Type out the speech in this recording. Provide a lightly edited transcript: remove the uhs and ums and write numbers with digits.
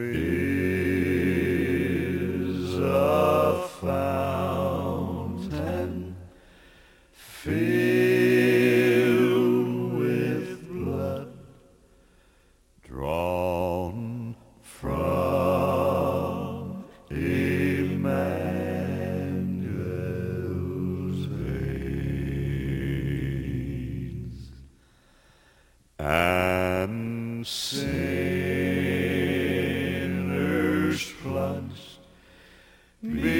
is a fountain filled with blood drawn from Emmanuel's veins, and sinners plunged